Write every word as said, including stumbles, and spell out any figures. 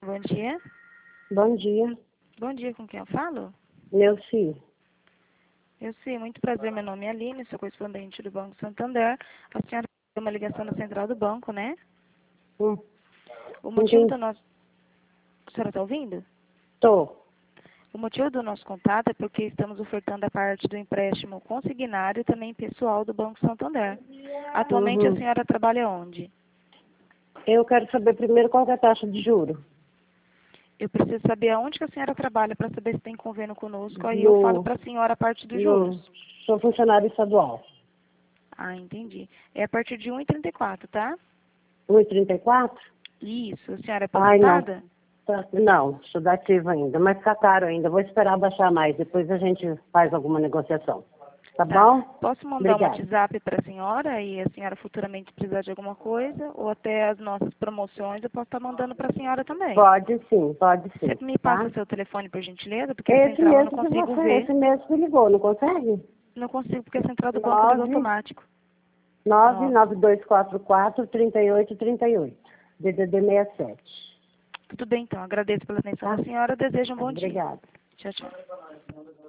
Bom dia. Bom dia. Bom dia, com quem eu falo? Neuci. Eu sei, muito prazer, meu nome é Aline, sou correspondente do Banco Santander. A senhora tem uma ligação na central do banco, né? Hum. O motivo Entendi. do nosso... A senhora está ouvindo? Tô. O motivo do nosso contato é porque estamos ofertando a parte do empréstimo consignário e também pessoal do Banco Santander. Atualmente a Uhum. senhora trabalha onde? Eu quero saber primeiro qual que é a taxa de juro. Eu preciso saber aonde que a senhora trabalha para saber se tem convênio conosco, aí eu falo No, para a senhora a parte dos no, juros. sou funcionário estadual. Ah, entendi. É a partir de um e trinta e quatro, tá? um e trinta e quatro? Isso. A senhora é Ai, não. aposentada? Tá- Não, sou da ativa ainda, mas tá caro ainda. Vou esperar baixar mais, depois a gente faz alguma negociação. Tá Tá. bom? Posso mandar um Obrigada. WhatsApp para a senhora e a senhora futuramente precisar de alguma coisa? Ou até as nossas promoções eu posso estar mandando para a senhora também. Pode sim, pode Você sim, me passa tá? seu telefone, por gentileza? Porque a Esse central eu não mesmo que consigo você, ver. esse mesmo que ligou, não consegue? Não consigo porque a central do banco liga Nove automático. nove Nove. nove dois quatro quatro, três oito três oito. D D D sessenta e sete. Tudo bem, então. Agradeço pela atenção Tá? da senhora. Desejo um bom dia. Obrigada. Tchau, tchau.